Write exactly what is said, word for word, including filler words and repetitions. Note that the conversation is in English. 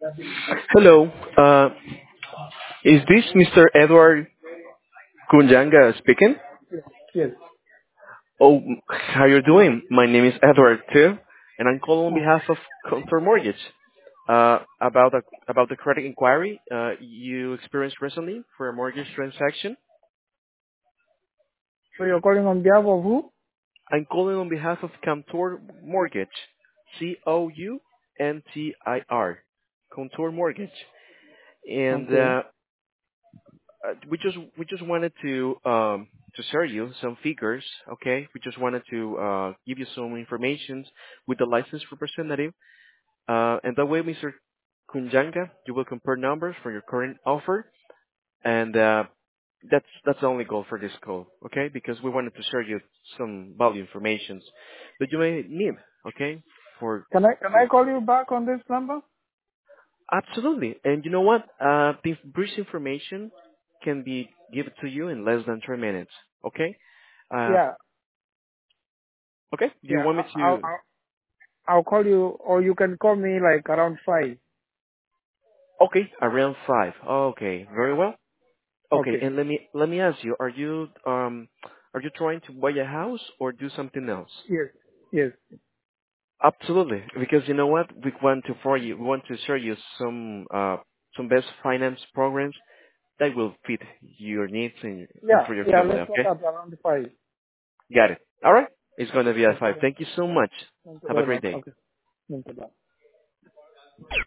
Hello. Uh, is this mister Edward Kunjanga speaking? Yes. Oh, how you doing? My name is Edward too, and I'm calling on Uh, behalf of Contour Mortgage uh, about the about the credit inquiry uh, you experienced recently for a mortgage transaction. so you're calling on behalf of who? I'm calling on behalf of Contour Mortgage, C O U N T I R, Contour Mortgage, and Okay. uh, Uh, we just we just wanted to um, to share you some figures, okay? We just wanted to uh, give you some information with the licensed representative, uh, and that way, mister Kunjanga, you will compare numbers for your current offer, and uh, that's that's the only goal for this call, okay? Because we wanted to share you some value information that you may need, okay? For Can I can for I call you back on this number? Absolutely. And you know what? Uh, this brief information can be given to you in less than three minutes. Okay? Uh, Yeah. okay. Do you Yeah. want me I- I'll to? I'll I'll call you, or you can call me like around five. Okay, around five. Okay, very well. Okay, Okay. and let me let me ask you: Are you um are you trying to buy a house or do something else? Yes. Yes. Absolutely, because you know what? We want to for you. We want to share you some uh some best finance programs that will fit your needs and, and Yeah. for your Yeah. family. Let's talk Okay? at around five. Got it. All right. It's going to be at Okay five. then. Thank you so much. Thank you Have a very great much. day. Okay. Thank you. Bye.